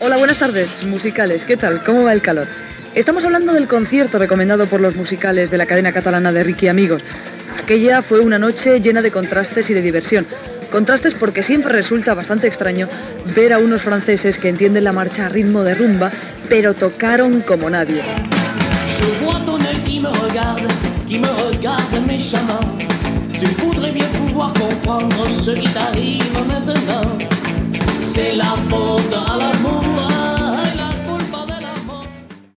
Hola, buenas tardes, musicales. ¿Qué tal? ¿Cómo va el calor? Estamos hablando del concierto recomendado por los musicales de la cadena catalana de Ricky Amigos. Aquella fue una noche llena de contrastes y de diversión. Contrastes porque siempre resulta bastante extraño ver a unos franceses que entienden la marcha a ritmo de rumba, pero tocaron como nadie. Je vois ton œil qui me regarde méchamment. Tu voudrais bien pouvoir comprendre ce qui t'arrive maintenant. C'est la faute à l'amour.